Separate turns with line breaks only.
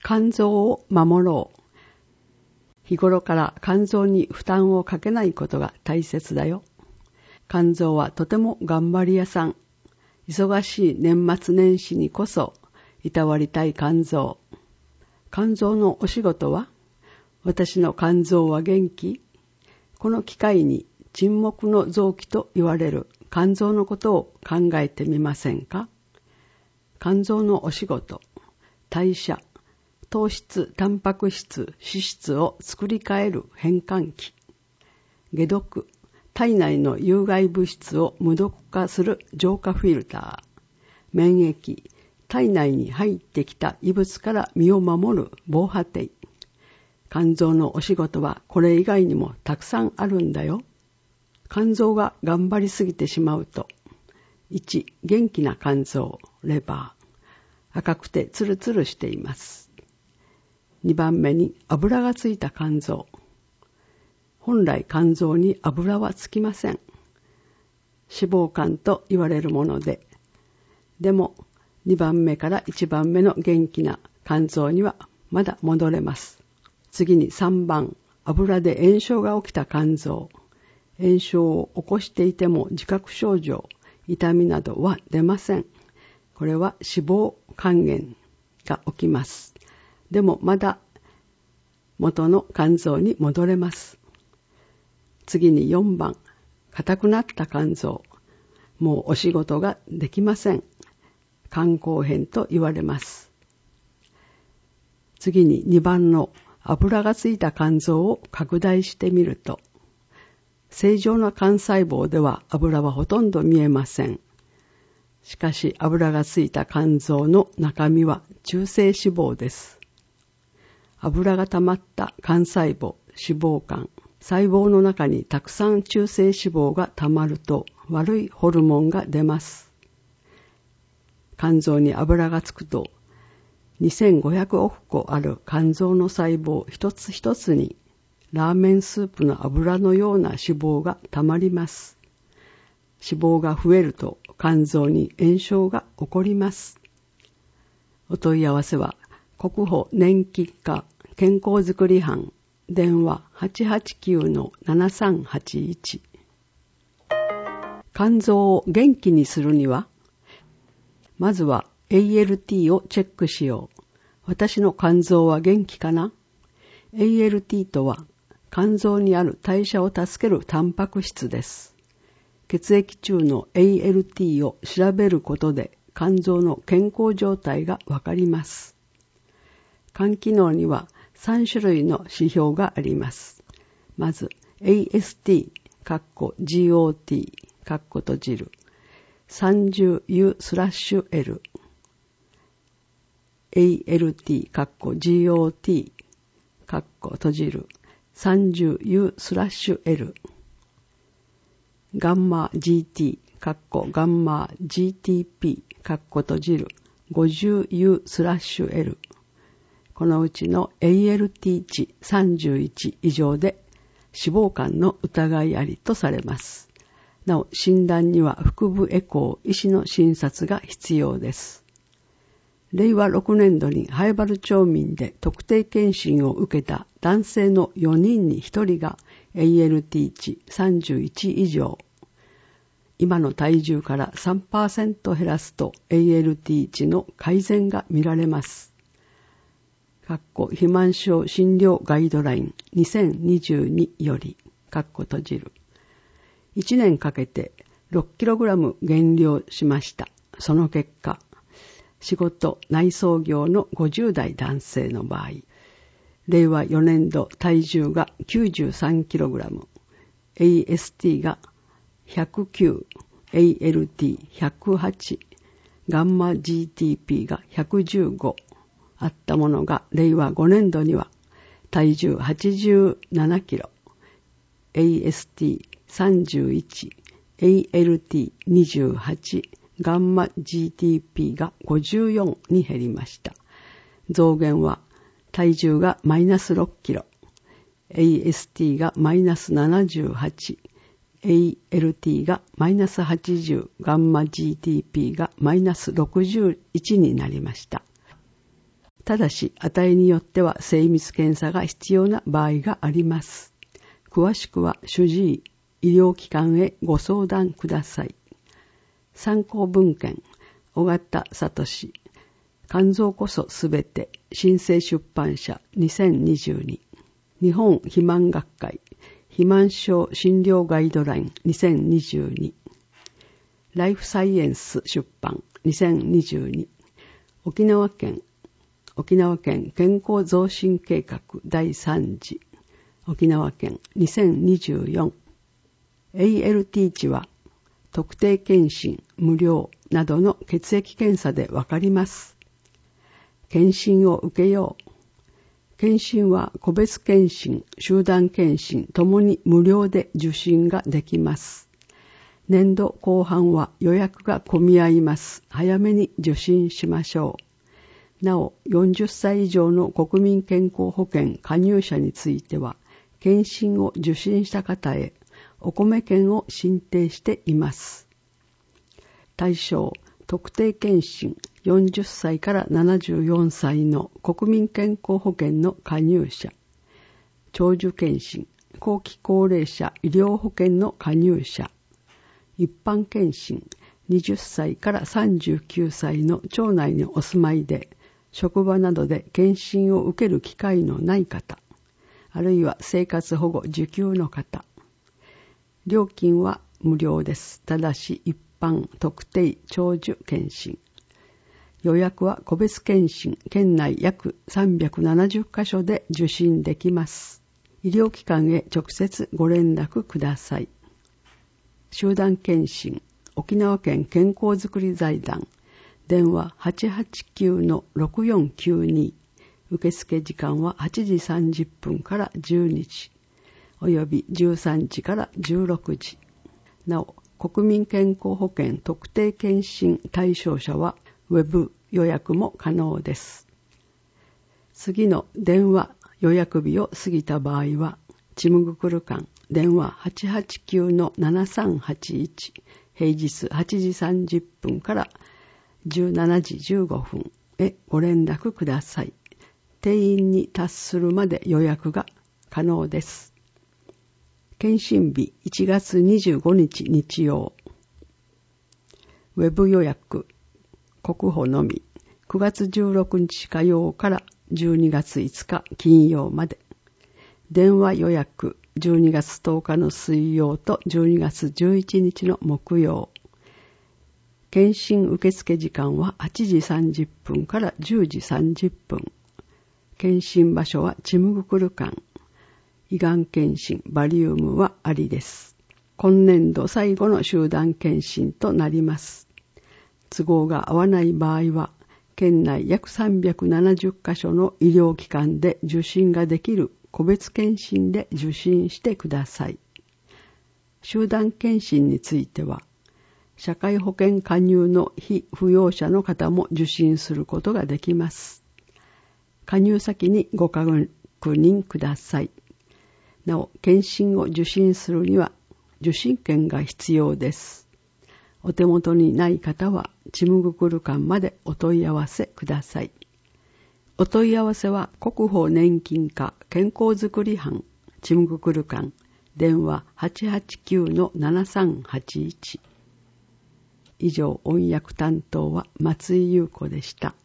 肝臓を守ろう。日頃から肝臓に負担をかけないことが大切だよ。肝臓はとても頑張り屋さん。忙しい年末年始にこそいたわりたい肝臓。肝臓のお仕事は？私の肝臓は元気？この機会に沈黙の臓器と言われる肝臓のことを考えてみませんか？肝臓のお仕事、代謝、糖質、タンパク質、脂質を作り変える変換器。解毒、体内の有害物質を無毒化する浄化フィルター。免疫、体内に入ってきた異物から身を守る防波堤。肝臓のお仕事はこれ以外にもたくさんあるんだよ。肝臓が頑張りすぎてしまうと、1、元気な肝臓、レバー。赤くてツルツルしています。2番目に油がついた肝臓。本来肝臓に油はつきません。脂肪肝と言われるもので、でも2番目から1番目の元気な肝臓にはまだ戻れます。次に3番、油で炎症が起きた肝臓。炎症を起こしていても自覚症状、痛みなどは出ません。これは脂肪肝炎が起きます。でもまだ元の肝臓に戻れます。次に4番、硬くなった肝臓。もうお仕事ができません。肝硬変と言われます。次に2番の油がついた肝臓を拡大してみると、正常な肝細胞では油はほとんど見えません。しかし油がついた肝臓の中身は中性脂肪です。油が溜まった肝細胞、脂肪肝、細胞の中にたくさん中性脂肪が溜まると悪いホルモンが出ます。肝臓に油がつくと2500億個ある肝臓の細胞一つ一つにラーメンスープの油のような脂肪が溜まります。脂肪が増えると肝臓に炎症が起こります。お問い合わせは国保年金課健康づくり班電話 889-7381。 肝臓を元気にするには、まずは ALT をチェックしよう。私の肝臓は元気かな？ ALT とは肝臓にある代謝を助けるタンパク質です。血液中の ALT を調べることで肝臓の健康状態がわかります。肝機能には3種類の指標があります。まず AST、GOT、閉じる、30U/L、ALT、GOT、閉じる、30U/L、ガンマ GT、ガンマ GTP、閉じる、50U/L。このうちの ALT 値31以上で脂肪肝の疑いありとされます。なお、診断には腹部エコー、医師の診察が必要です。令和6年度に南原町民で特定健診を受けた男性の4人に1人が ALT 値31以上。今の体重から 3% 減らすと ALT 値の改善が見られます。肥満症診療ガイドライン2022より、閉じる。1年かけて 6kg 減量しました。その結果、仕事内装業の50代男性の場合、令和4年度体重が 93kg、AST が109、ALT108、ガンマ GTP が115あったものが、令和5年度には体重 87kg、AST31、ALT28、ガンマ GTP が54に減りました。増減は体重がマイナス 6kg、AST がマイナス78、ALT がマイナス80、ガンマ GTP がマイナス61になりました。 ただし、値によっては精密検査が必要な場合があります。詳しくは主治医、医療機関へご相談ください。参考文献、尾形聡、肝臓こそすべて、新生出版社2022、日本肥満学会、肥満症診療ガイドライン2022、ライフサイエンス出版2022、沖縄県健康増進計画第3次、沖縄県2024、ALT 値は特定検診無料などの血液検査でわかります。検診を受けよう。検診は個別検診、集団検診ともに無料で受診ができます。年度後半は予約が混み合います。早めに受診しましょう。なお、40歳以上の国民健康保険加入者については、検診を受診した方へお米券を申請しています。対象、特定検診40歳から74歳の国民健康保険の加入者、長寿検診、後期高齢者医療保険の加入者、一般検診20歳から39歳の町内にお住まいで、職場などで検診を受ける機会のない方、あるいは生活保護受給の方。料金は無料です。ただし一般、特定、長寿検診。予約は個別検診、県内約370カ所で受診できます。医療機関へ直接ご連絡ください。集団検診、沖縄県健康づくり財団、電話 889-6492、受付時間は8時30分から12時、および13時から16時。なお、国民健康保険特定検診対象者はウェブ予約も可能です。次の電話予約日を過ぎた場合は、ちむぐくる館電話 889-7381、平日8時30分から17時15分へご連絡ください。定員に達するまで予約が可能です。検診日1月25日日曜。ウェブ予約、国保のみ、9月16日火曜から12月5日金曜まで。電話予約、12月10日の水曜と12月11日の木曜。検診受付時間は8時30分から10時30分。検診場所はちむぐくる館。胃がん検診、バリウムはありです。今年度最後の集団検診となります。都合が合わない場合は、県内約370カ所の医療機関で受診ができる個別検診で受診してください。集団検診については、社会保険加入の非扶養者の方も受診することができます。加入先にご確認ください。なお、検診を受診するには受診券が必要です。お手元にない方は、ちむぐくる館までお問い合わせください。お問い合わせは、国保年金課健康づくり班、ちむぐくる館、電話 889-7381。以上、音訳担当は松井優子でした。